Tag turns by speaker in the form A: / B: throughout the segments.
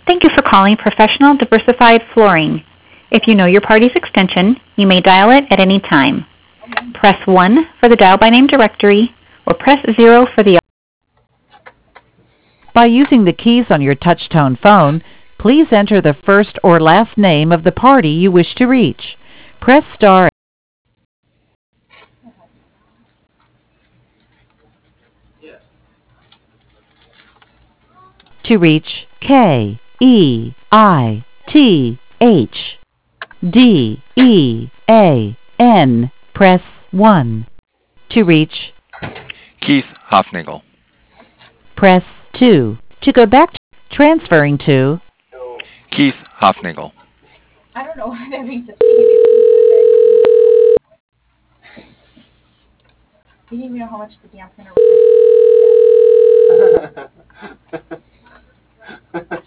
A: Thank you for calling Professional Diversified Flooring. If you know your party's extension, you may dial it at any time. Press 1 for the dial by name directory, or press 0 for the... By using the keys on your touch-tone phone, please enter the first or last name of the party you wish to reach. Press star to reach KEITHDEAN. Press 1. To reach,
B: Keith Hofnagel.
A: press 2. To go back to transferring to
B: Keith Hofnagel.
C: I don't know why that makes it. You didn't even know how much the damn printer was.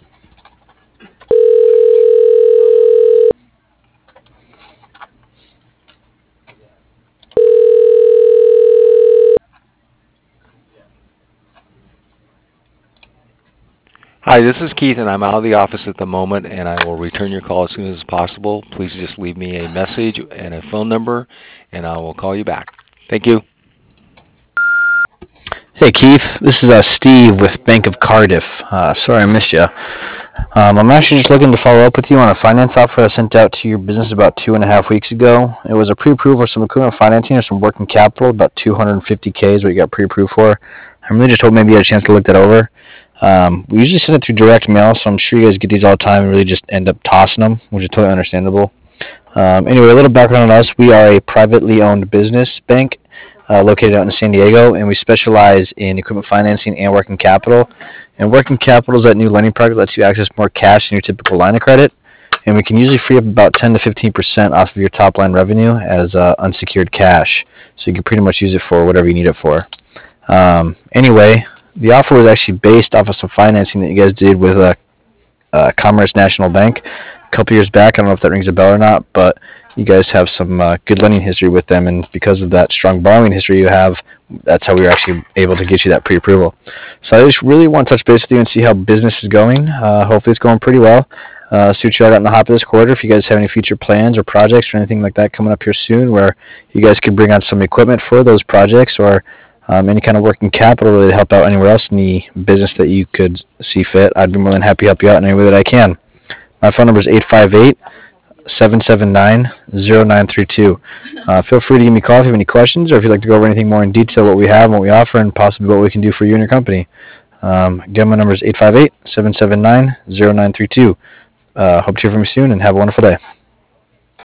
B: Hi, this is Keith, and I'm out of the office at the moment, and I will return your call as soon as possible. Please just leave me a message and a phone number, and I will call you back. Thank you.
D: Hey Keith, this is Steve with Bank of Cardiff. Sorry I missed you. I'm actually just looking to follow up with you on a finance offer I sent out to your business about 2.5 weeks ago. It was a pre-approval for some equipment financing or some working capital, about $250K is what you got pre-approved for. I'm really just hoping maybe you had a chance to look that over. We usually send it through direct mail, so I'm sure you guys get these all the time and really just end up tossing them, which is totally understandable. Anyway, a little background on us. We are a privately owned business bank located out in San Diego, and we specialize in equipment financing and working capital. And working capital is that new lending product that lets you access more cash than your typical line of credit, and we can usually free up about 10 to 15% off of your top line revenue as unsecured cash, so you can pretty much use it for whatever you need it for. Anyway, the offer was actually based off of some financing that you guys did with Commerce National Bank a couple years back. I don't know if that rings a bell or not, but you guys have some good lending history with them, and because of that strong borrowing history you have, that's how we were actually able to get you that pre-approval. So I just really want to touch base with you and see how business is going. Hopefully it's going pretty well. See what you all got in the hopper this quarter. If you guys have any future plans or projects or anything like that coming up here soon where you guys could bring on some equipment for those projects, or any kind of working capital really to help out anywhere else in the business that you could see fit, I'd be more than happy to help you out in any way that I can. My phone number is 858-779-0932. Feel free to give me a call if you have any questions, or if you'd like to go over anything more in detail, what we have and what we offer, and possibly what we can do for you and your company. Again, my number is 858-779-0932. Hope to hear from you soon, and have a wonderful day.